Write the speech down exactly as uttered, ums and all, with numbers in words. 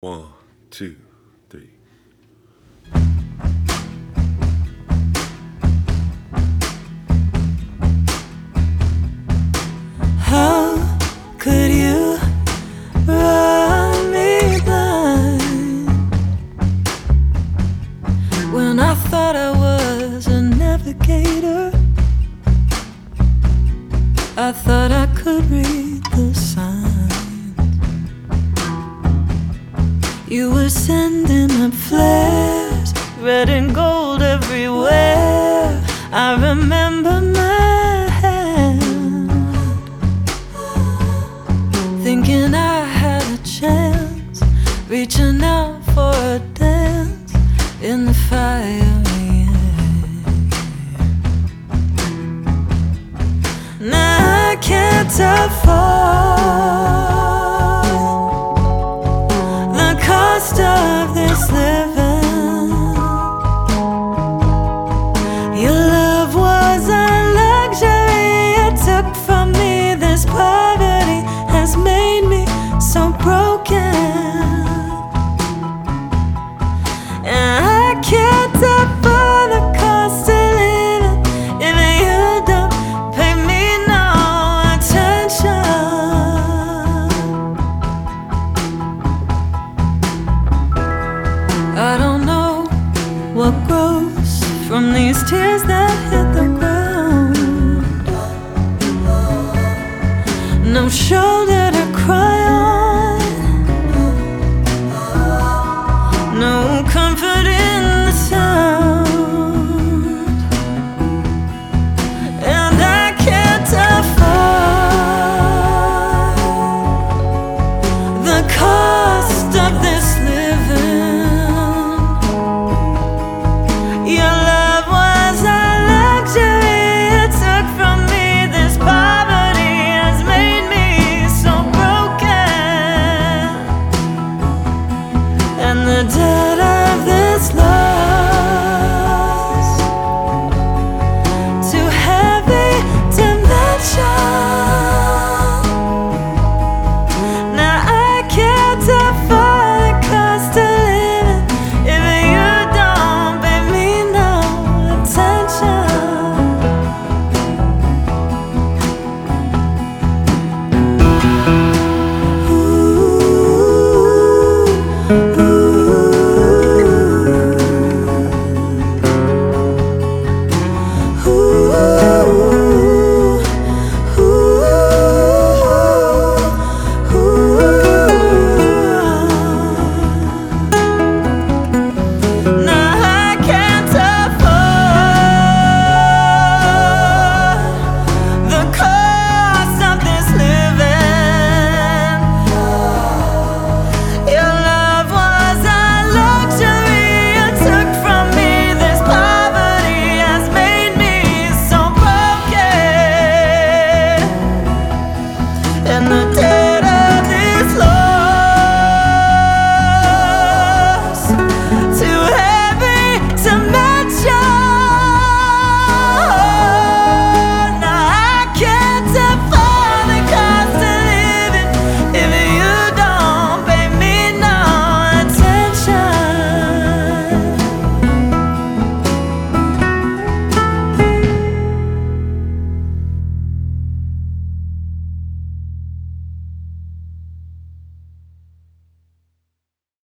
One, two, three. How could you run me blind when I thought I was a navigator? I thought I could read the signs. You were sending up flares, red and gold everywhere. I remember my hand, thinking I had a chance, reaching out for a dance in the fiery air. Now I can't afford the cost of this living. Your love was a luxury you took from me. This poverty has made me so broken, and I can't afford the cost of living if you don't pay me no attention. I don't know what grows from these tears that hit the ground. No shoulder